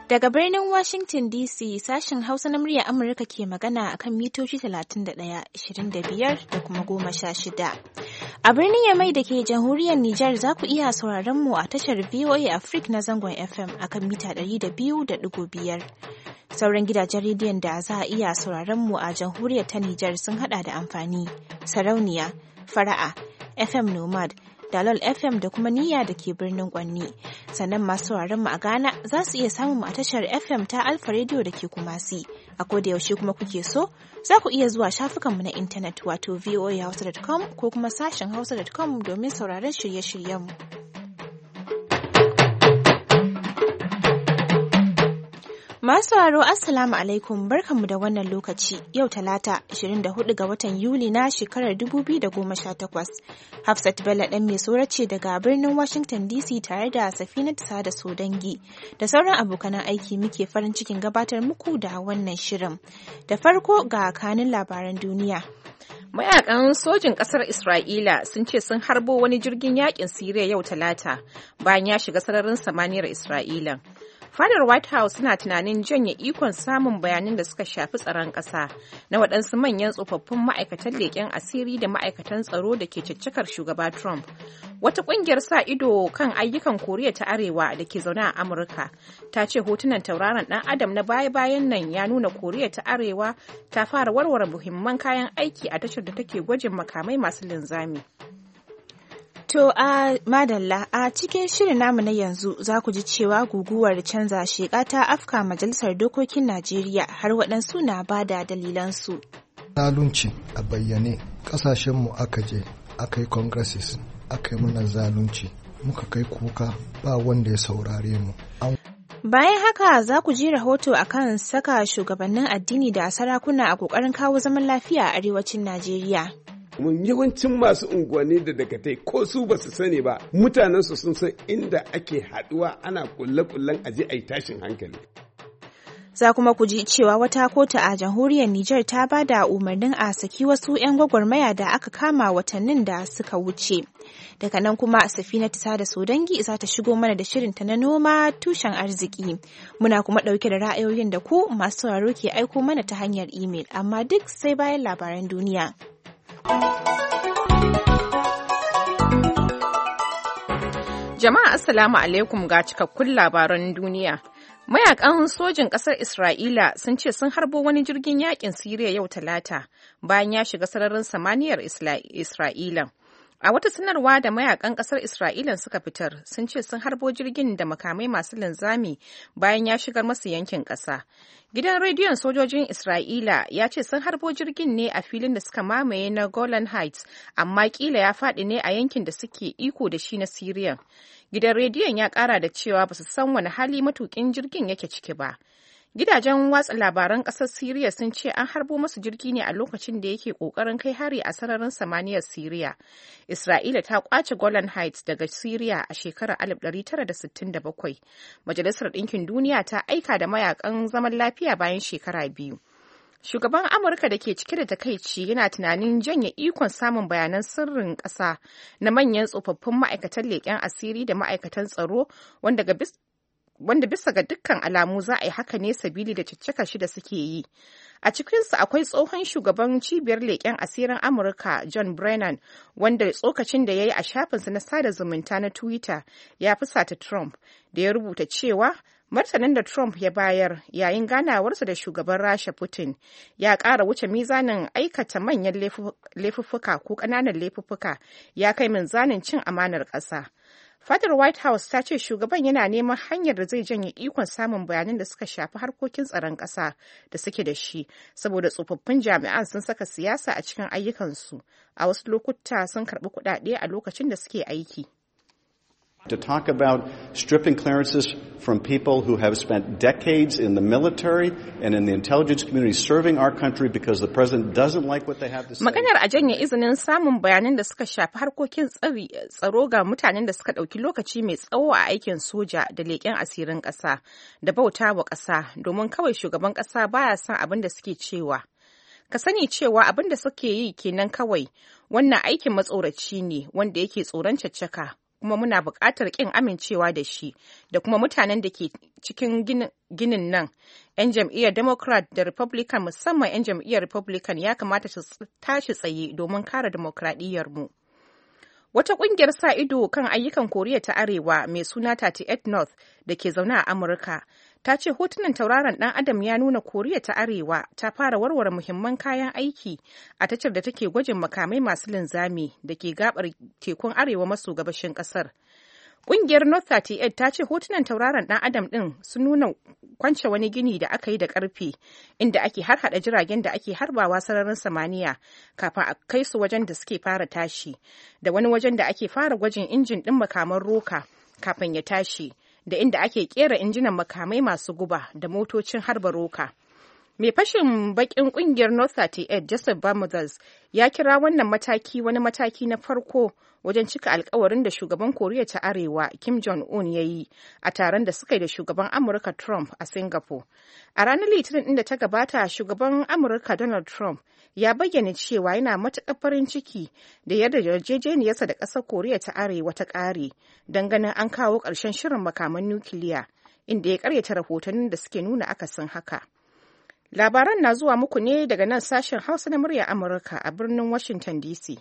Daga birnin Washington DC, sashen Hausa na murya Amurka ke magana akan mitoci 31, 25 da kuma 16. A birnin Yamai da ke jamhuriyar Nijar za ku iya sauraron mu a tashar VOA Africa na zangon FM akan mita 200.5. Sauran gidajen rediyon da za a iya sauraron mu a jamhuriyar ta Nijar sun hada da amfani, sarauniya, fara'a, FM Nomad, Dalol FM da kuma Niyya da ke birnin Kwanni. Sannan masu sauraron mu a Ghana za su iya samun mu a tashar FM ta Alfa Radio da ke Kumasi. A koda yaushe kuma kuke so, za ku iya zuwa shafukanmu na intanet wato voahausa.com ko kuma sashen hausa.com domin sauraron shirye-shiryenmu. Masu sauraro Assalamu alaikum, barkanmu da wannan lokaci. Yau Talata 24 ga watan Yuli na shekarar 2018. Hafsat Bello ɗan mai ce daga birnin Washington DC tare da Safinatu Sada Sodangi da sauran abokanan aiki muke farin cikin gabatar muku da wannan shirin. Da farko ga kanin labaran duniya. Mayakan sojin ƙasar Isra'ila sun ce sun harbo wani jirgin yakin Siriya yau Talata bayan ya shiga sararin samaniyar Isra'ila. Fadar White House suna tunanin janye ikon samun bayanan da suka shafi tsaron ƙasa na waɗansu manyan tsofaffin ma'aikatan leƙen asiri da ma'aikatan tsaro da ke caccakar shugaba Trump. Wata ƙungiyar sa ido kan ayyukan Koriya ta Arewa da ke zaune a Amurka ta ce hotunan tauraron ɗan Adam na baya-bayan nan ya nuna Koriya ta Arewa ta fara warware muhimman kayan aiki a tashar da take gwajin makamai masu linzami. To a madalla a cikin shirin namu na yanzu za ku ji cewa guguwar canza sheƙa ta afka majalisar dokokin Najeriya har waɗansu na ba da dalilansu. Zalunci a bayyane ƙasashenmu aka je aka yi congresses aka yi mana zalunci muka kai kuka ba wanda ya saurare mu. Bayan haka za ku ji rahoto akan saka shugabannin addini da sarakuna a ƙoƙarin kawo zaman lafiya a arewacin Najeriya. mun yawancin masu unguwanni da dagatai ko su ba su sani ba mutanen su sun san inda ake haduwa ana kulle-kullen aje a yi tashin hankali. Za kuma ku ji cewa wata kotu a jamhuriyar Nijar ta ba da umarnin a saki wasu 'yan gwagwarmaya da aka kama watannin da suka wuce. Daga nan kuma Safinatu Sada Sodangi za ta shigo mana da shirinta na noma tushen arziki. Muna kuma ɗauke da ra'ayoyin da ku masu sauraro ke aiko mana ta hanyar imel, amma duk sai bayan labaran duniya. Jama'a Assalamu alaikum ga cikakkun labaran duniya. Mayakan sojin ƙasar Isra'ila sun ce sun harbo wani jirgin yakin Siriya yau Talata bayan ya shiga sararin samaniyar Isra'ila. A wata sanarwa da mayakan ƙasar Isra'ila suka fitar, sun ce sun harbo jirgin da makamai masu linzami bayan ya shigar masu yankin ƙasa. Gidan rediyon sojojin Isra'ila ya ce sun harbo jirgin ne a filin da suka mamaye na Golan Heights, amma kila ya faɗi ne a yankin da suke iko da shi na Siriya. Gidan rediyon ya ƙara da cewa ba su san wani hali matuƙin jirgin yake ciki ba. Gidajen watsa labaran ƙasar Siriya sun ce an harbo masu jirgi ne a lokacin da yake ƙoƙarin kai hari a sararin samaniyar Siriya. Isra'ila ta ƙwace Golan Heights daga Siriya a shekarar 1967. Majalisar Ɗinkin Duniya ta aika da mayakan zaman lafiya bayan shekara 2. Shugaban Amurka da ke cike da takaici yana tunanin janye ikon samun bayanan sirrin ƙasa na manyan tsofaffin ma'aikatan leƙen asiri da ma'aikatan tsaro wanda bisa ga dukkan alamu za a yi haka ne sabili da caccakar shi da suke yi. A cikinsu akwai tsohon shugaban cibiyar leƙen asirin Amurka John Brennan wanda tsokacin da ya yi a shafinsa na sada zumunta na Twitter ya fusata Trump da ya rubuta cewa martanin da Trump ya bayar yayin ganawarsa da shugaban Rasha Putin ya ƙara wuce mizanin aikata manyan laifuffuka ko ƙananan laifuffuka ya kai minzanin cin amanar ƙasa. Fadar White House ta ce shugaban yana neman hanyar da zai janye ikon samun bayanan da suka shafi harkokin tsaron ƙasa da suke da shi, saboda tsofaffin jami'an sun saka siyasa a cikin ayyukansu, a wasu lokuta sun karɓi kuɗaɗe a lokacin da suke aiki. To talk about stripping clearances from people who have spent decades in the military and in the intelligence community serving our country because the president doesn't like what they have to say. Maganar a janye izinin samun bayanan da suka shafi harkokin tsaro ga mutanen da suka ɗauki lokaci mai tsawo a aikin soja da leƙen asirin ƙasa da bauta wa ƙasa domin kawai shugaban ƙasa baya son abin da suke cewa. Ka sani cewa abin da suke yi kenan kawai, wannan aikin matsoraci ne wanda yake tsoron caccaka. kuma muna buƙatar ƙin amincewa da shi da kuma mutanen da ke cikin ginin nan. 'Yan jam'iyyar Democrat da Republican, musamman 'yan jam'iyyar Republican, ya kamata su tashi tsaye domin kare demokradiyyarmu. Wata ƙungiyar sa ido kan ayyukan Koriya ta Arewa mai suna 38 North da ke zaune a Amurka ta ce hotunan tauraron ɗan adam ya nuna Koriya ta Arewa ta fara warware muhimman kayan aiki a tashar da take gwajin makamai masu linzami da ke gabar tekun arewa maso gabashin ƙasar. Ƙungiyar North 38 ta ce hotunan tauraron ɗan adam ɗin sun nuna kwance wani gini da aka yi da ƙarfe inda ake harhaɗa jiragen da ake harbawa sararin samaniya kafin a kai su wajen da suke fara tashi, da wani wajen da ake fara gwajin injin ɗin makaman roka kafin ya tashi, da inda ake ƙera injinan makamai masu guba da motocin harba roka. Mai fashin bakin kungiyar North 38 Joseph Bermudez ya kira wannan mataki wani mataki na farko wajen cika alkawarin da shugaban Koriya ta Arewa Kim Jong-un ya yi a taron da suka yi da shugaban Amurka Trump a Singapore. A ranar Litinin inda ta gabata, shugaban Amurka Donald Trump ya bayyana cewa yana matuƙar farin ciki da yadda yarjejeniyarsa da ƙasar Koriya ta Arewa ta ƙare don ganin an kawo ƙarshen shirin makaman nukiliya, inda ya ƙaryata rahotannin da suke nuna akasin haka. Labaran na zuwa muku ne daga nan sashen Hausa na murya Amurka a birnin Washington DC.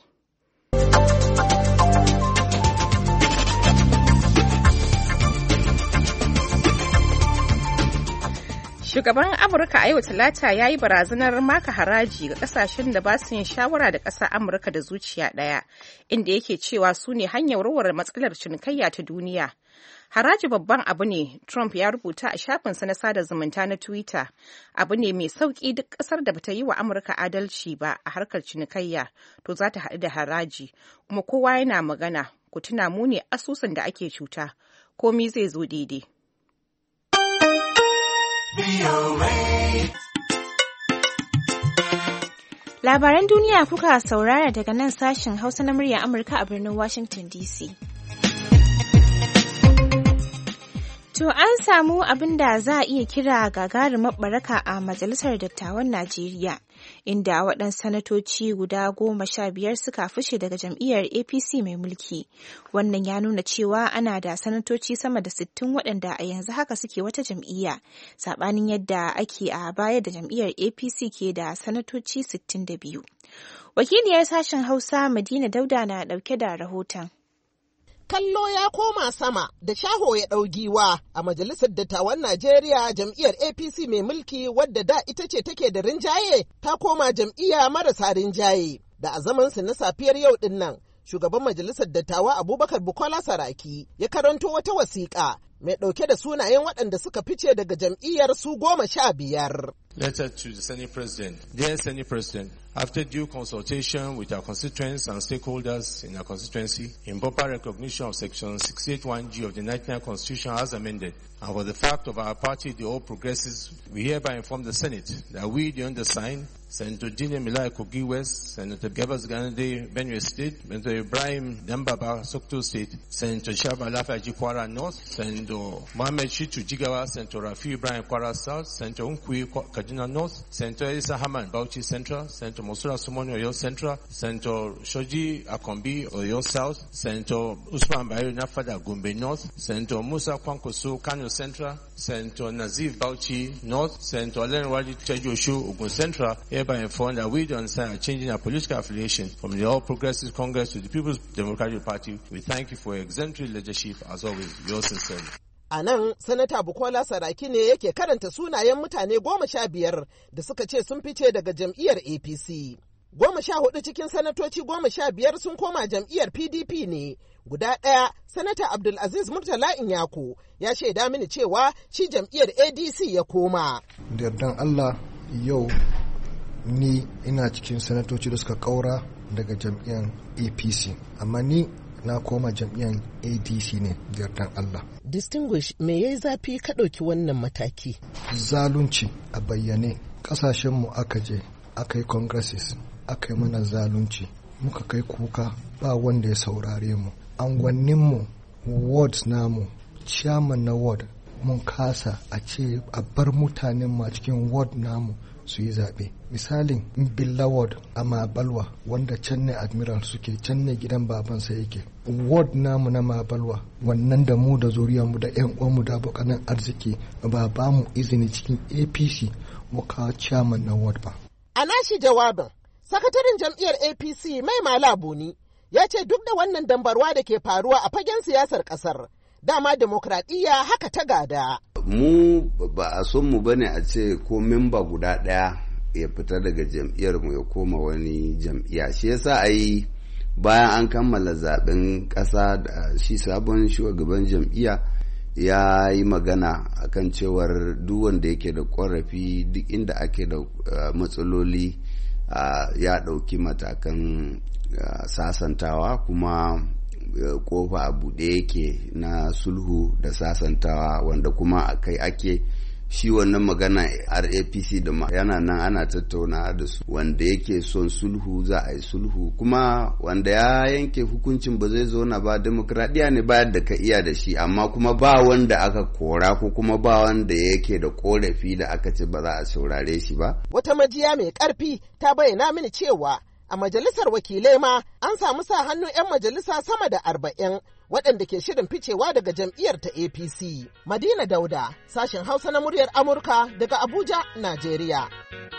Shugaban Amurka a yau Talata ya yi barazanar maka haraji ga kasashen da ba su yin shawara da ƙasar Amurka da zuciya ɗaya, inda yake cewa su ne hanyar warware matsalar cinikayya ta duniya. Haraji babban abu ne, Trump ya rubuta a shafinsa na sada zumunta na Twitter. Abu ne mai sauƙi, duk ƙasar da bata yi wa Amurka adalci ba a harkar cinikayya, to za ta haɗu da haraji. Kuma kowa yana magana, ku tuna mu ne asusun da ake cuta, komi zai zo daidai. Labaran duniya kuka saurara daga nan sashen Hausa na murya Amurka a birnin Washington DC. To an samu abin da za a iya kira gagarumar baraka a Majalisar Dattawan Najeriya, inda waɗansu sanatoci guda 15 suka fice daga jam'iyyar APC mai mulki. Wannan ya nuna cewa ana da sanatoci sama da 60 waɗanda a yanzu haka suke wata jam'iyya, saɓanin yadda ake a baya da jam'iyyar APC ke da sanatoci 62. Wakiliyar sashen Hausa Madina Dauda na ɗauke da rahoton. Kallo ya koma sama da shaho ya ɗau giwa a Majalisar Dattawan Najeriya. Jam'iyyar APC mai mulki, wadda da ita ce take da rinjaye, ta koma jam'iyya marasa rinjaye. Da a zamansu na safiyar yau ɗin nan, shugaban Majalisar Dattawa Abubakar Bukola Saraki ya karanto wata wasiƙa mai ɗauke da sunayen waɗanda suka fice daga jam'iyyar su 15. Letter to the Senate President. Dear Senate President, after due consultation with our constituents and stakeholders in our constituency, in proper recognition of Section 681G of the 1999 Constitution as amended, and for the fact of our party, the All Progressives, we hereby inform the Senate that we, the undersigned, Senator Dine Milai Kogi West, Senator Gabas Ganade, Benue State, Senator Ibrahim Dambaba, Sokoto State, Senator Shaba Lafaji Kwara North, Senator Mohamed Shitu Jigawa, Senator Rafi Ibrahim Kwara South, Senator Unkui Kaduna North, Senator Isa Haman Bauchi Central, Senator Mosura Sumoni Oyo Central, Senator Shoji Akombi Oyo South, Senator Usman Bayo Nafada Gombe North, Senator Musa Kwankoso Kano Central, Senator Nazif Bauchi North, Senator Olenwadi Chejoshu Ogun Central, hereby informed that we don't sign changing our political affiliation from the All Progressive Congress to the People's Democratic Party. We thank you for your exemplary leadership, as always. Yours sincerely. A nan, Sanata Bukola Saraki ne yake karanta sunayen mutane 15 da suka ce sun fice daga jam'iyyar APC. 14 cikin sanatoci 15 sun koma jam'iyyar PDP ne. Guda ɗaya, Sanata Abdulaziz Murtala Inyako ya shaida mini cewa shi jam'iyyar ADC ya koma. Da yardan Allah, yau ni ina cikin sanatoci da suka kaura daga jam'iyyar APC, amma ni na koma jam'iyyar ADC ne da yardan Allah. Distinguish, me yayi zafi ka ɗauki wannan mataki? Zalunci a bayyane. Ƙasashenmu aka je, aka yi congresses, aka yi mana zalunci, muka kai kuka, ba wanda ya saurare mu. Angwanninmu, wards namu, chairman na ward mun kasa a ce a bar mutanen ma cikin ward namu su yi zaɓe. Misalin Billa ward a Mabalwa wanda can ne admiral suke, can ne gidan babansa yake. Ward namu na Mabalwa wannan da mu da zuriyarmu da 'yan uwanmu da abokanan arziki ba mu izini cikin APC mu kawo chairman na ward ba. A nashi jawabin, sakataren jam'iyyar APC Mai Mala Buni ya ce duk da wannan dambarwa da ke faruwa a fagen siyasar ƙasar, dama demokradiyya haka ta gada. Mu ba a son mu bane a ce ko memba guda ɗaya ya fita daga jam'iyyar mu ya koma wani jam'iyya. Shi yasa ai bayan an kammala zaben ƙasa da shi sabon shugaban jam'iyya ya yi magana akan cewar duk wanda yake da ƙorafi duk inda ake da matsaloli ya ɗauki matakan sasantawa, kuma kofa a buɗe yake na sulhu da sasantawa, wanda kuma akai ake shi wannan magana RAPC da yana nan ana tattauna da su, wanda yake son sulhu za a yi sulhu, kuma wanda ya yanke hukuncin ba zai zauna ba. Demokradiya ne bayar da ka iya da shi, amma kuma ba wanda aka kora ko kuma ba wanda yake da korafi da aka ce ba za a saurare shi ba. Wata majiya mai ƙarfi ta bayyana mini cewa a majalisar wakilai ma an samu sa hannun 'yan majalisa sama da 40 waɗanda ke shirin ficewa daga jam'iyyar ta APC. Madina Dauda, sashen Hausa na muryar Amurka daga Abuja, Najeriya.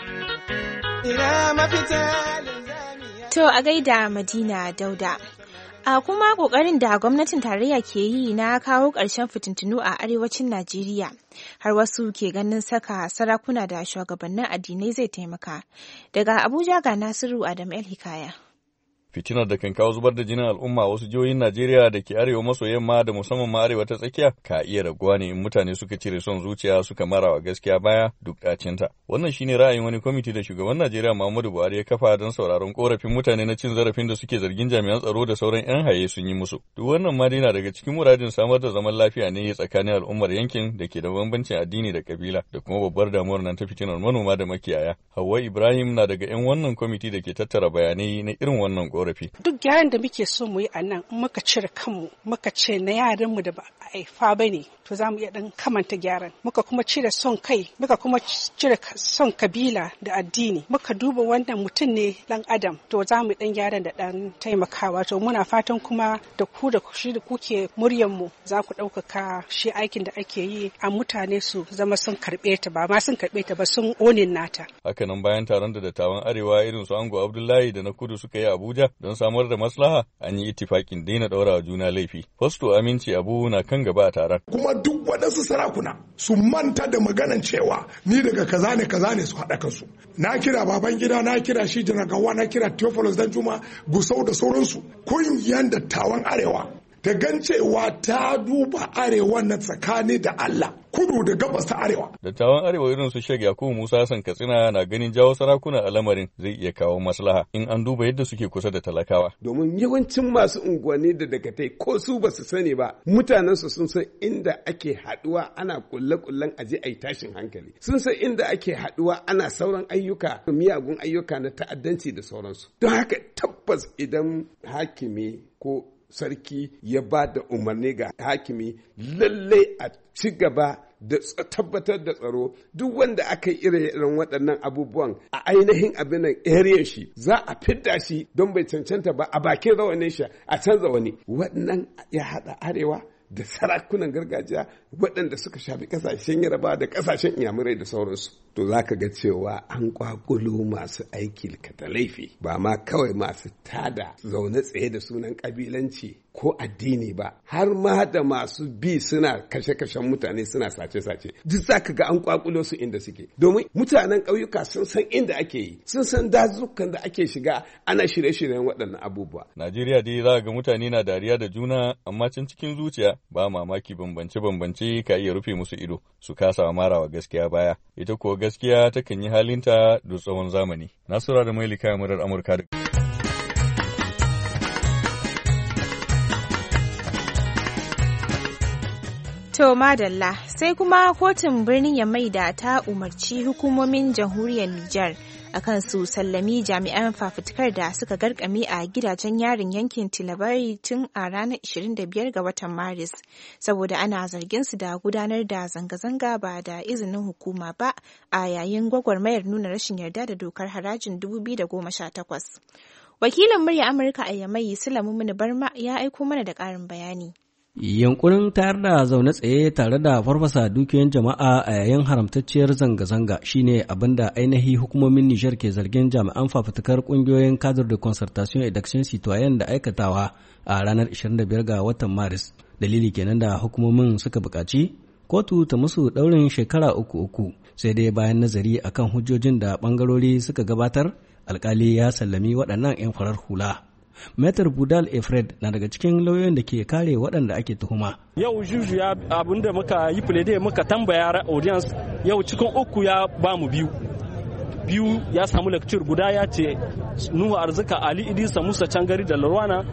To a gaida Madina Dauda. A kuma ƙoƙarin da gwamnatin tarayya ke yi na kawo ƙarshen fitintunu a arewacin Najeriya, har wasu ke ganin saka sarakuna da shugabannin addinai zai taimaka. Daga Abuja ga Nasiru Adam El Hikaya. Fitinar da kan kawo zubar da jinin al'umma wasu jihohin Najeriya da ke arewa maso yamma da musamman ma arewa ta tsakiya ka iya raguwa ne in mutane suka cire son zuciya suka mara wa gaskiya baya duk ɗacinta. Wannan shine ra'ayin wani kwamiti da shugaban Najeriya Muhammadu Buhari ya kafa don sauraron korafin mutane na cin zarafin da suke zargin jami'an tsaro da sauran 'yan haye sun yi musu. Duk wannan ma na daga cikin muradin samar da zaman lafiya ne tsakanin al'ummar yankin da ke da bambancin addini da kabila da kuma babbar damuwar nan ta fitinar manoma da makiyaya. Hauwa Ibrahim na daga 'yan wannan kwamiti da ke tattara bayanai na irin wannan korafi. Duk gyaran da muke so mu yi a nan in muka cire kanmu muka ce na yaranmu da ba a haifa ba ne, to za mu iya ɗan kamanta gyaran. Muka kuma cire son kai, muka kuma cire son kabila da addini, muka duba wannan mutum ne ɗan adam, to za mu ɗan gyaran da ɗan taimakawa. To muna fatan kuma da ku da shi da kuke muryanmu za ku ɗaukaka shi aikin da ake yi a mutane su zama sun karɓe ta, ba ma sun karɓe ta ba, sun onin nata. Hakanan bayan taron da dattawan arewa irin su Ango Abdullahi da na kudu suka yi Abuja don samar da maslaha, an yi ittifakin daina ɗaura wa juna laifi. Fasto Aminci Abu na kan gaba a taron. Kuma duk waɗansu sarakuna su manta da maganan cewa ni daga kaza ne su haɗa kansu. Na kira Babangida, na kira shi Gawa, na kira Theophilus Danjuma, Gusau da sauransu. Kungiyar dattawan arewa ta gan cewa ta duba arewa na tsakani da Allah, kudu da gabas ta arewa. Dattawan arewa irin su Sheikh Yakubu Musa Hassan Katsina na ganin jawo sarakuna a lamarin zai iya kawo maslaha in an duba yadda suke kusa da talakawa. Domin yawancin masu unguwanni da dagatai ko su ba su sani ba, mutanensu sun san inda ake haduwa ana kulle-kullen aje ai tashin hankali. Sun san inda ake haduwa ana sauran ayyuka, miyagun ayyuka na ta'addanci da sauransu. Don haka tabbas idan hakimi ko sarki ya ba da umarni ga hakimi lalle a ci gaba da tabbatar da tsaro, duk wanda aka yi irin waɗannan abubuwan a ainihin abin area shi za a fidda shi don bai cancanta ba, a bakin rawanin shi a canza wani. Waɗannan ya haɗa arewa da sarakunan gargajiya waɗanda suka shafi ƙasashen Yarbawa da ƙasashen Inyamurai da sauransu. To za ka ga cewa an kwakulo masu aiki kata laifi, ba ma kawai masu tada zaune tsaye da sunan ƙabilanci ko addini ba, har ma da masu bi suna kashe-kashen mutane suna sace-sace. Duk za ka ga an kwakulo su inda suke. Domin mutanen ƙauyuka sun san inda ake yi, sun san dazukan da ake shiga ana shirye-shiryen waɗannan abubuwa. Najeriya dai za ga mutane na dariya da juna, amma can cikin zuciya ba mamaki bambance-bambance ka iya rufe musu ido, su kasa marawa gaskiya baya. Ita kuwa gaskiya takan yi halinta da tsawon zamani. Nasura da Mailika murar Amurka da To madalla, sai kuma kotun birnin Yamaida ta umarci hukumomin jamhuriyar Nijar akan su sallami jami'an fafutukar da suka garkame a gidajen yarin yankin Tilabari tun a ranar 25 ga watan Maris saboda ana zargin su da gudanar da zanga-zanga ba da izinin hukuma ba a yayin gwagwarmayar nuna rashin yarda da dokar harajin 2018. Wakilin murya Amurka a Yamai Sulamu Mini Barma ya aiko mana da ƙarin bayani. Yankunan tayar da zaune tsaye tare da farfasa dukiyoyin jama'a a yayin haramtacciyar zanga-zanga shine abin da ainihi hukumomin Nijar ke zargin jami'an fafutukar kungiyoyin cadre de concertation et d'action citoyenne da aikatawa a ranar 25 ga watan Maris. Dalili kenan da hukumomin suka buƙaci kotu ta musu ɗaurin shekara uku sai dai bayan nazari akan hujjojin da ɓangarori suka gabatar, alkali ya sallami waɗannan 'yan farar hula. Metar Budal Efred na daga cikin lauyoyin da ke kare waɗanda ake tuhuma. Yau juju ya abinda muka yi fulede muka tambaya audience yau cikin uku ya ba mu biyu ya samu lecture guda ya ce Nuhu Arzika Ali Idrisa Musa Cangari da Larwana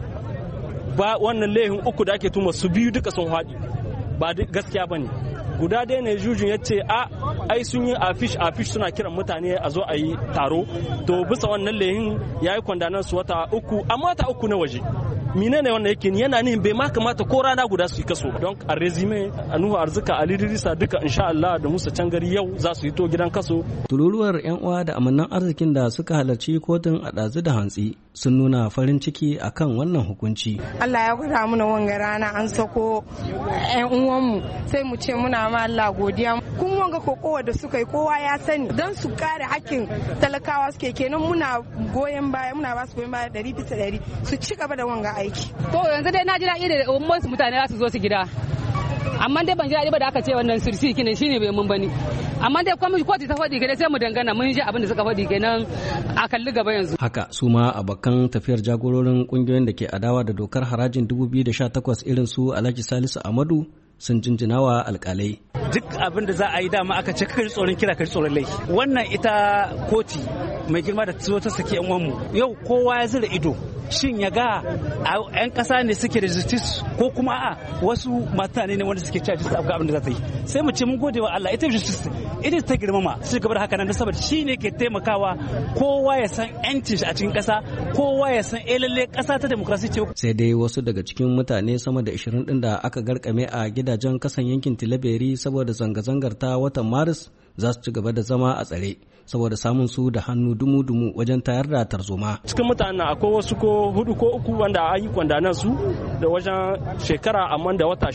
ba wannan lehin uku da ake tuhuma su biyu duka sun haɗi ba gaskiya bane. Guda ɗaya ne jujun ya ce ai sun yi afish suna kiran mutane a zo a yi taro to bisa wannan lehin ya yi kwandanan su wata uku amma wata uku na waje mine ne wannan yake yana nihin bai ma kamata ko rana guda su yi kaso don a resume Nuhu Arzika Ali Idrisa duka insha Allah da Musa Cangari yau za su yi to gidan kaso. Tururuwar yan uwa da amannan arzikin da suka halarci kotun a ɗazu da hantsi sun nuna farin ciki akan wannan hukunci. Allah ya gwada mana wanga rana an sako yan uwanmu sai mu ce muna ma Allah godiya. Kun wanga kokowa da suka yi kowa ya sani don su kare hakkin talakawa suke kenan muna goyon baya muna ba su goyon baya 100% su ci gaba da wanga aiki. To yanzu dai na ji daɗi da umman mutane za su zo su gida. Amma dai ban ji daɗi ba da aka ce wannan sirsi kine shine bai mun bane. Amma dai kuma kotu ta faɗi kenan sai mu dangana mun ji abin da suka faɗi kenan a kalli gaba yanzu. Haka su ma abokan tafiyar jagororin kungiyoyin da ke adawa da dokar harajin 2018 irin su Alhaji Salisu Amadu sun jinjinawa alkalai. Duk abin da za a yi dama aka ce kai tsoron kira kai tsoron laifi. Wannan ita koti mai girma da ta saki yan uwanmu yau kowa ya zira ido shin ya ga 'yan ƙasa ne suke da justice ko kuma wasu mutane ne wanda suke cewa justice abin da za ta yi sai mu ce mun gode wa Allah ita justice ita ta girmama su gaba da haka nan saboda shi ne ke taimakawa kowa ya san 'yancin shi a cikin ƙasa kowa ya san lalle ƙasa ta demokrasi ce. Sai dai wasu daga cikin mutane sama da 20 ɗin da aka garkame a gidajen kasan yankin Tilaberi saboda zanga-zangar ta watan Maris za su ci gaba da zama a tsare saboda samun su da hannu dumu-dumu wajen tayar da tarzoma. Cikin mutanen akwai wasu ko hudu ko uku wanda an yi kwandanan su da wajen shekara amma da wata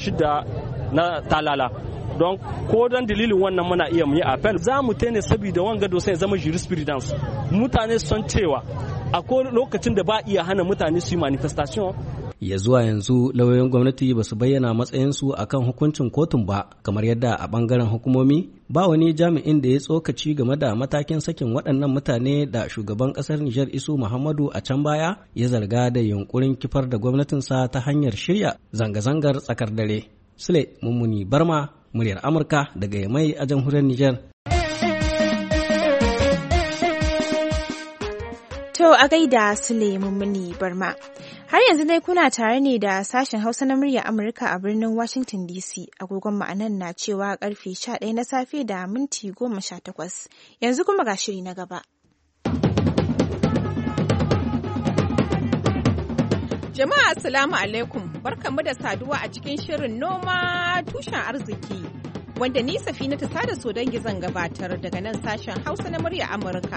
6 na talala. Don ko don dalilin wannan muna iya mu yi appel za mu tene saboda wanga dosa ya zama jurisprudence. Mutane son cewa akwai lokacin da ba iya hana mutane su yi manifestation. Ya zuwa yanzu lauyoyin gwamnati ba su bayyana matsayinsu akan hukuncin kotun ba, kamar yadda a bangaren hukumomi ba wani jami'in da ya tsokaci game da matakin sakin waɗannan mutane da shugaban ƙasar Nijar Isu Muhammadu a can baya ya zarga da yunkurin kifar da gwamnatinsa ta hanyar shirya zanga-zangar tsakar dare. Sule Mummuni Barma, muryar Amurka daga Yamai a jamhuriyar Nijar. To a gaida Sule Mummuni Barma. Har yanzu dai kuna tare ne da sashen Hausa na murya Amurka a birnin Washington DC. Agogon ma'anan na cewa karfe 11 na safe da minti 18. Yanzu kuma ga shiri na gaba. Jama'a assalamu alaikum. Barkanmu da saduwa a cikin shirin noma tushen arziki. Wanda ni Safinatu Sada Sodangi zan gabatar daga nan sashen Hausa na murya Amurka.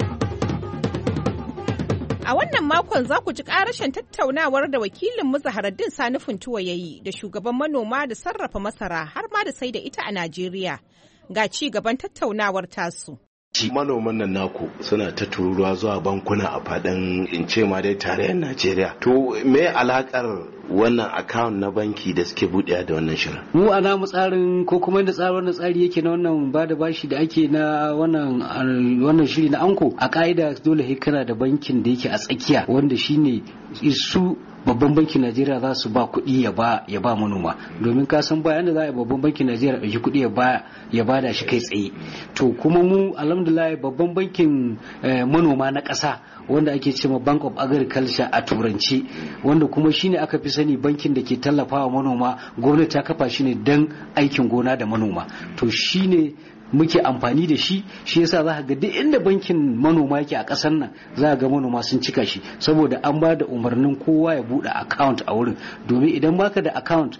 A wannan makon za ku ji ƙarashin tattaunawar da wakilin Zaharaddin Sani Funtuwa ya yi da shugaban manoma da sarrafa masara har ma da sai da ita a Najeriya. Ga ci gaban tattaunawar tasu. Manoman nan naku suna ta tururuwa zuwa bankuna a faɗin in ce ma dai tarayyar Najeriya. To me alakar wannan account na banki da suke buɗewa da wannan shirin? Mu a namu tsarin ko kuma da tsarin wannan tsari yake na wannan ba da bashi da ake na wannan shiri na anko a ka'ida dole kana da bankin da yake a tsakiya wanda shine su babban bankin Najeriya za su ba kuɗi ya ba manoma domin ka san bayan da za a yi babban bankin Najeriya ɗauki kuɗi ya ba da shi kai tsaye. To kuma mu alhamdulillah babban bankin manoma na ƙasa wanda ake cewa Bank of Agriculture a turanci wanda kuma shine aka fi sani bankin da ke tallafawa manoma gwamnati ta kafa shi ne don aikin gona da manoma. To shine muke amfani da shi yasa za ka ga duk inda bankin manoma yake a ƙasar nan za ga manoma sun cika shi saboda an ba da umarnin kowa ya buɗe account a wurin, domin idan baka da account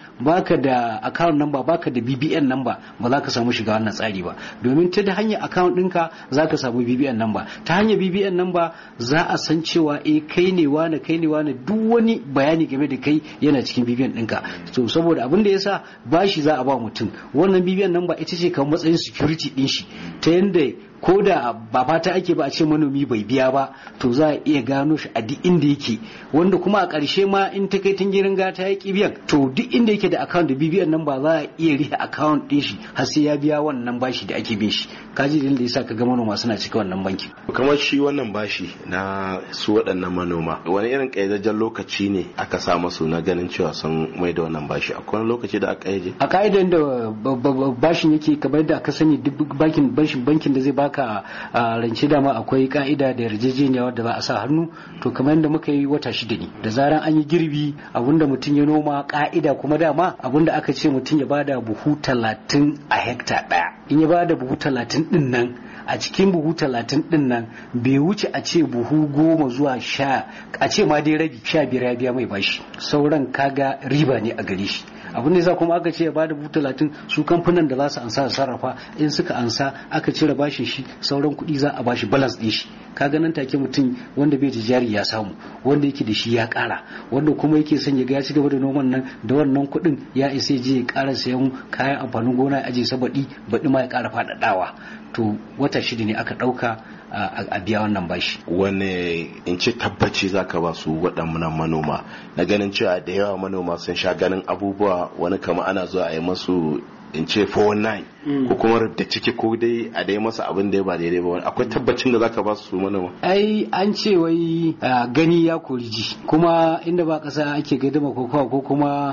number baka da BBN number ba za ka samu shiga wannan tsari ba, domin ta hanyar account ɗinka za ka samu BBN number, ta hanyar BBN number za a san cewa kai ne wane duk wani bayani game da kai yana cikin BBN ɗinka. So saboda abin da yasa bashi za a ba mutum, wannan BBN number ita ce kamar matsayin security din shi, ta yanda ko da ba fata ake ba a ce manomi bai biya ba to za a iya gano shi a duk inda yake, wanda kuma a ƙarshe ma in ta kai tingirin gata ya ki biyan to duk inda yake da account da BBN nan ba za a iya rihe account din shi har sai ya biya wannan bashi da ake bin shi. Kaji da yasa kaga manoma suna cika wannan banki. Kamar shi wannan bashi na su waɗannan manoma wani irin ƙayyadajjen lokaci ne aka sa masu na ganin cewa sun mai da wannan bashi? Akwai wani lokaci da aka yi? A ka'idan da bashin yake kamar da aka sani duk bankin da zai baka rance dama akwai ka'ida da yarjejeniya wadda za a sa hannu, to kamar yadda muka yi wata 6 ne da zaran an yi girbi abinda mutum ya noma, ka'ida kuma dama abinda aka ce mutum ya bada buhu 30 a hekta daya. In ya bada buhu 30 din nan, a cikin buhu 30 din nan bai wuce a ce buhu 10 zuwa 10, a ce ma dai rabi 15 ya biya mai bashi, sauran kaga riba ne a gare shi. abin da za kuma aka ce ya bada buhu 30, su kamfanin da za su ansa sarrafa in suka ansa aka cire bashin shi, sauran kuɗi za a bashi balance din shi. Kaga nan take mutum wanda bai da jari ya samu, wanda yake da shi ya ƙara, wanda kuma yake son ya ga ya ci gaba da noman nan da wannan kuɗin ya isa je ya ƙara sayan kayan amfanin gona ya aje sa baɗi ma ya ƙara faɗaɗawa. To wata 6 ne aka ɗauka a biya wannan bashi. Wane in ce tabbaci zaka ba su waɗannan manoma na ganin cewa da yawa manoma sun sha ganin abubuwa wani kama ana zuwa a yi masu in ce 419 ko kuma da ciki ko dai a dai masa abin da ya ba daidai ba, akwai tabbacin da zaka ba su manoma? Ai an ce wai gani ya kori ji, kuma inda ba kasa ake gaidama kokowa ko kuma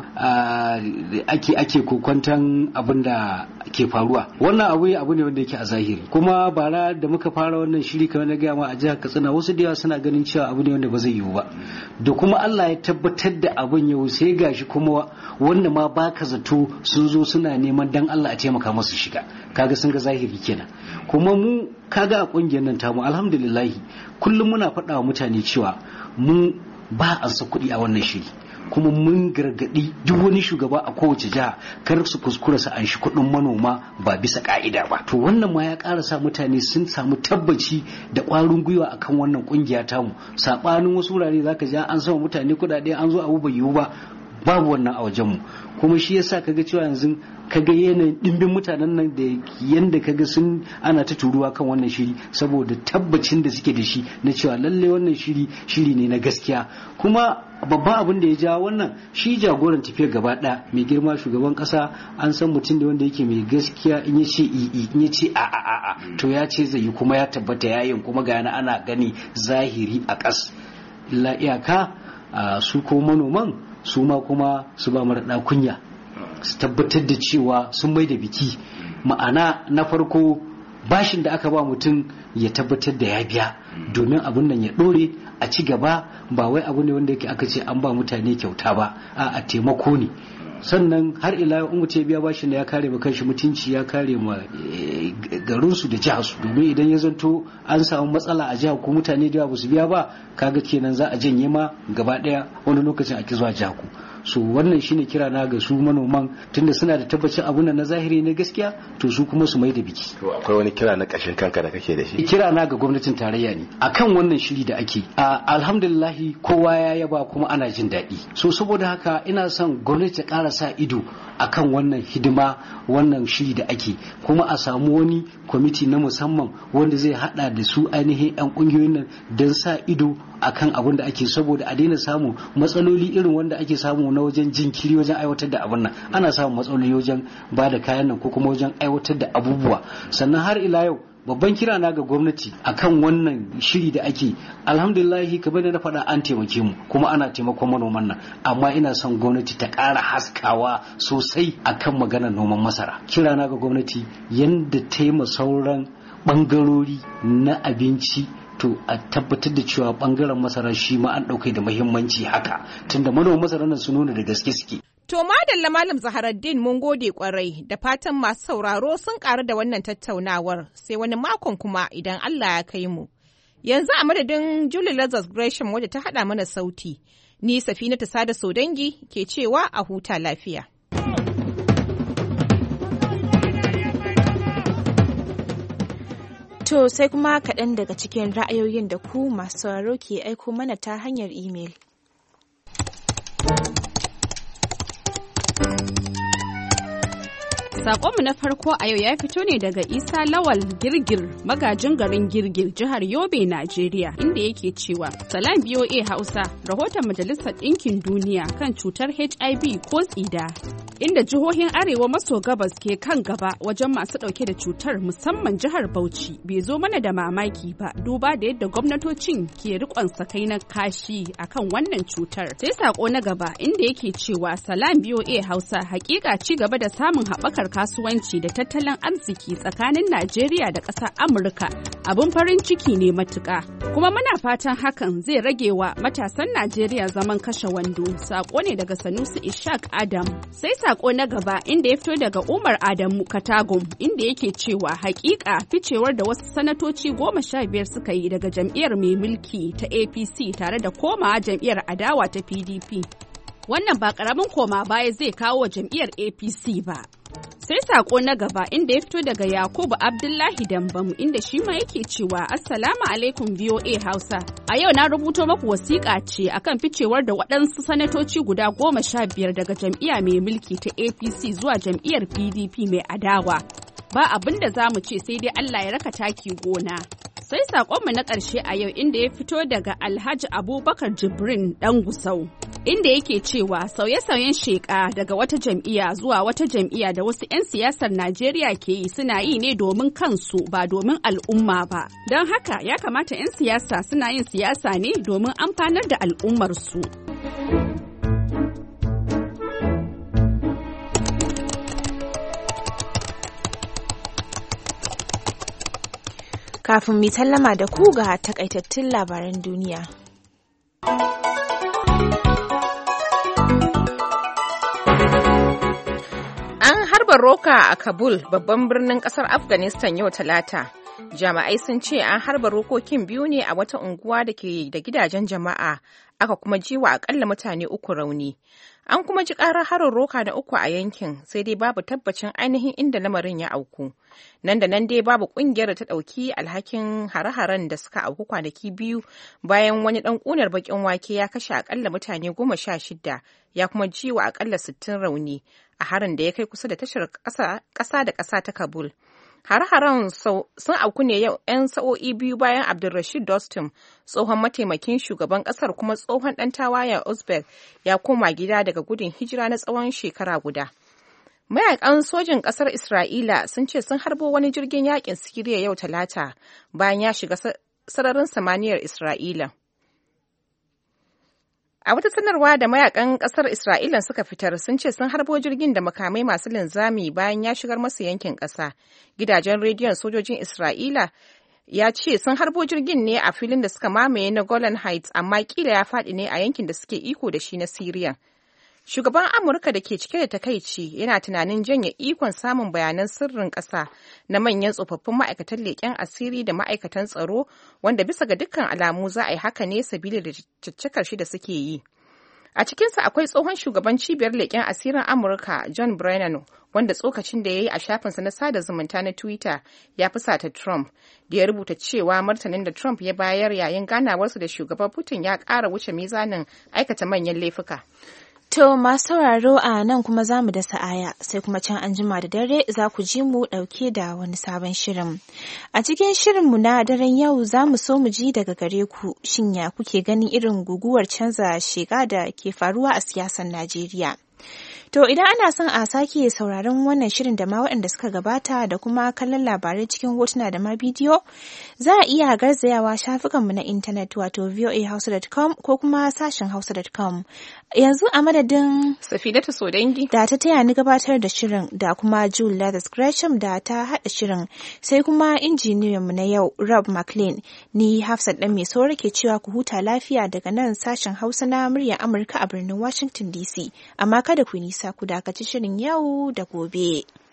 ake kokwantan abin da ke faruwa. Wannan abu ne wanda yake a zahiri, kuma bara da muka fara wannan shiri kamar na gaya ma a jihar Katsina wasu da yawa suna ganin cewa abu ne wanda ba zai yiwu ba, da kuma Allah ya tabbatar da abin yau sai gashi kuma wanda ma baka zato sun zo suna neman dan Allah a taimaka masu shiga, kaga sun ga zahiri kenan. Kuma mu kaga a kungiyar nan tamu alhamdulillah kullum muna faɗa wa mutane cewa mu ba an sa kuɗi a wannan shiri, kuma mun gargadi duk wani shugaba a kowace jiha kar su kuskura su anshi kuɗin manoma ba bisa ka'ida ba. To wannan ma ya ƙara sa mutane sun samu tabbaci da ƙwarin gwiwa akan wannan kungiya tamu, saɓanin wasu wurare zaka ji an sama mutane kuɗaɗe an zo abu bai yiwu ba, babu wannan a wajenmu. Kuma shi yasa kaga cewa yanzu kaga yanayin dimbin mutanen nan da yanda kaga sun ana ta turuwa kan wannan shiri saboda tabbacin da suke da shi na cewa lalle wannan shiri ne na gaskiya. Kuma babban abin da ya ja wannan shi jagoran tafiyar gaba ɗaya mai girma shugaban ƙasa an san mutum da wanda yake mai gaskiya, in ya ce in ya ce a to ya ce zai yi kuma ya tabbata yayin, kuma ga ana gani zahiri a ƙas. Illa iyaka su ko manoman su ma kuma su ba mara kunya su tabbatar da cewa sun mai da biki, ma'ana na farko bashin da aka ba mutum ya tabbatar da ya biya domin abin nan ya ɗore a ci gaba, ba wai abu ne wanda yake aka ce an ba mutane kyauta ba, a taimako ne. Sannan har ila yau mutum ya biya bashin da ya kare ma kanshi mutunci, ya kare ma garinsu da jiharsu, domin idan ya zanto an samu matsala a jihar ko mutane da yawa ba su biya ba, kaga kenan za a janye ma gaba daya wani lokacin a ki zuwa jihar ku. So wannan shine kira na ga su manoman, tunda suna da tabbacin abun na zahiri na gaskiya, to su kuma su mai da biki. To akwai wani kira na kashin kanka da kake da shi? Kira na ga gwamnatin tarayya ne akan wannan shiri da ake. Alhamdulillah kowa ya yaba kuma ana jin daɗi. So saboda haka ina son gwamnati ta ƙara sa ido akan wannan hidima, wannan shiri da ake, kuma a samu wani kwamiti na musamman wanda zai hada da su ainihin 'yan kungiyoyin nan don sa ido akan abin da ake, saboda a daina samun matsaloli irin wanda ake samu na wajen jinkiri wajen aiwatar da abin nan. Ana samun matsaloli wajen ba da kayan nan ko kuma wajen aiwatar da abubuwa. Sannan har ila yau babban kira na ga gwamnati akan wannan shiri da ake, alhamdulillahi kamar da na faɗa an taimake mu kuma ana taimakon manoman nan, amma ina son gwamnati ta ƙara haskawa sosai akan maganar noman masara. Kira na ga gwamnati yanda taima sauran ɓangarori na abinci, to a tabbatar da cewa bangaren masara shi ma an ɗauke da muhimmanci haka, tunda manoman masara nan su nuna da gaske suke. To madalla Malam Zaharaddin mun gode kwarai da fatan masu sauraro sun ƙaru da wannan tattaunawar sai wani makon kuma idan Allah ya kai mu. Yanzu a madadin Julie Lazarus Gresham wadda ta haɗa mana sauti, ni Safinatu Sada Sodangi ke cewa a huta lafiya. To sai kuma kaɗan daga cikin ra'ayoyin da ku masu sauraro ke aiko mana ta hanyar imel. Sakonmu na farko a yau ya fito ne daga Isa Lawal Girgir, magajin garin Girgir, jihar Yobe, Najeriya, inda yake cewa, Salam BOA Hausa, rahoton Majalisar Ɗinkin Duniya kan cutar HIV ko tsida. Inda jihohin Arewa maso gabas ke kan gaba wajen masu ɗauke da cutar musamman jihar Bauchi bai zo mana da mamaki ba duba da yadda gwamnatocin ke riƙon sakai na kashi akan wannan cutar. Sai sako na gaba inda yake cewa Salam BOA Hausa hakika ci gaba da samun haɓakar kasuwanci da tattalin arziki tsakanin Najeriya da ƙasar Amurka abin farin ciki ne matuƙa. Kuma muna fatan hakan zai rage wa matasan Najeriya zaman kashe wando. Sako ne daga Sanusi Ishaq Adam. Sai sako na gaba inda ya fito daga Umar Adamu Katagum inda yake cewa hakika ficewar da wasu sanatoci 15 suka yi daga jam'iyyar mai mulki ta APC tare da komawa jam'iyyar adawa ta PDP. Wannan ba ƙaramin koma baya zai kawo wa jam'iyyar APC ba. Sai sako na gaba inda ya fito daga Yakubu Abdullahi Dambam inda shi ma yake cewa Assalamu alaikum VOA Hausa. A yau na rubuto maku wasiƙa ce akan ficewar da waɗansu sanatoci guda 15 daga jam'iyya mai mulki ta APC zuwa jam'iyyar PDP mai adawa. Ba abin da za mu ce sai dai Allah ya raka taki gona. Sai saƙonmu na ƙarshe a yau inda ya fito daga Alhaji Abubakar Jibrin ɗan Gusau. Inda yake cewa sauye-sauyen sheƙa daga wata jam'iyya zuwa wata jam'iyya da wasu 'yan siyasar Najeriya ke yi suna yi ne domin kansu ba domin al'umma ba. Don haka ya kamata 'yan siyasa suna yin siyasa ne domin amfanar da al'ummarsu. Kafin mu sallama da ku ga takaitattun labaran duniya. An harba roka a Kabul, babban birnin kasar Afghanistan yau Talata. Jami'ai sun ce an harba rokokin biyu ne a wata unguwa da ke da gidajen jama'a, aka kuma ji wa akalla mutane 3 rauni. An kuma ji ƙarar harin roka na 3 a yankin, sai dai babu tabbacin ainihin inda lamarin ya auku. Nan da nan dai babu ƙungiyar da ta ɗauki alhakin hare-haren da suka auku kwanaki biyu bayan wani ɗan ƙunar baƙin wake ya kashe akalla mutane 16 ya kuma ji wa akalla 60 rauni a harin da ya kai kusa da tashar ƙasa da ƙasa ta Kabul. Hare-haren sun auku ne yau 'yan sa'o'i biyu bayan Abdulrashid Dostum, tsohon mataimakin shugaban kasar kuma tsohon ɗan tawayen Uzbek, ya koma gida daga gudun hijira na tsawon shekara guda. Mayakan sojin ƙasar Isra'ila sun ce sun harbo wani jirgin yakin Siriya yau Talata bayan ya shiga sararin samaniyar Isra'ila. A wata sanarwa da mayakan ƙasar Isra'ila suka fitar sun ce sun harbo jirgin da makamai masu linzami bayan ya shigar masu yankin ƙasa. Gidajen rediyon sojojin Isra'ila ya ce sun harbo jirgin ne a filin da suka mamaye na Golan Heights, amma kila ya faɗi ne a yankin da suke iko da shi na Siriya. Shugaban Amurka da ke cike da takaici yana tunanin janye ikon samun bayanan sirrin ƙasa na manyan tsofaffin ma'aikatan leƙen asiri da ma'aikatan tsaro, wanda bisa ga dukkan alamu za a yi haka ne sabili da caccakar shi da suke yi. A cikinsa akwai tsohon shugaban cibiyar leƙen asirin Amurka John Brennan, wanda tsokacin da ya yi a shafinsa na sada zumunta na Twitter ya fusata Trump, da ya rubuta cewa martanin da Trump ya bayar yayin ganawarsu da shugaban Putin ya ƙara wuce mizanin aikata manyan laifuka. To masu sauraro a nan kuma za mu dasa aya, sai kuma can an jima da dare za ku ji mu ɗauke da wani sabon shirin. A cikin shirinmu na daren yau za mu so mu ji daga gare ku, shin ya kuke ganin irin guguwar canza sheka da ke faruwa a siyasar Najeriya. To idan ana son a sake sauraron wannan shirin da ma waɗanda suka gabata da kuma kallon labarai cikin hotuna da ma bidiyo, za a iya garzayawa shafukanmu na intanet wato voahausa.com ko kuma sashen hausa.com. Yanzu a madadin Safidatu Sodangi da ta taya ni gabatar da shirin da kuma Julie Lathis Gresham da ta haɗa shirin sai kuma injiniyanmu na yau Rob McLean ni Hafsat ɗan mai saurare ke cewa ku huta lafiya daga nan sashen Hausa na muryar Amurka a birnin Washington DC. Amma kada ku nisa ku dakaci shirin yau da gobe.